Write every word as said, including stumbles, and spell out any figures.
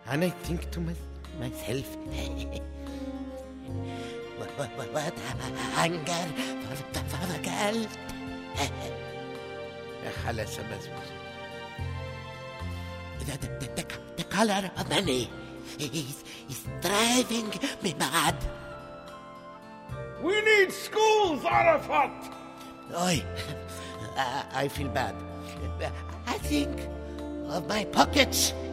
And I think to my, myself, what, what, what, what hunger for, for the girl. خلاص مزبوط. The, the, the, the, the color of money is, is driving me mad. We need schools, Arafat! Oi, I, I feel bad. I think of my pockets.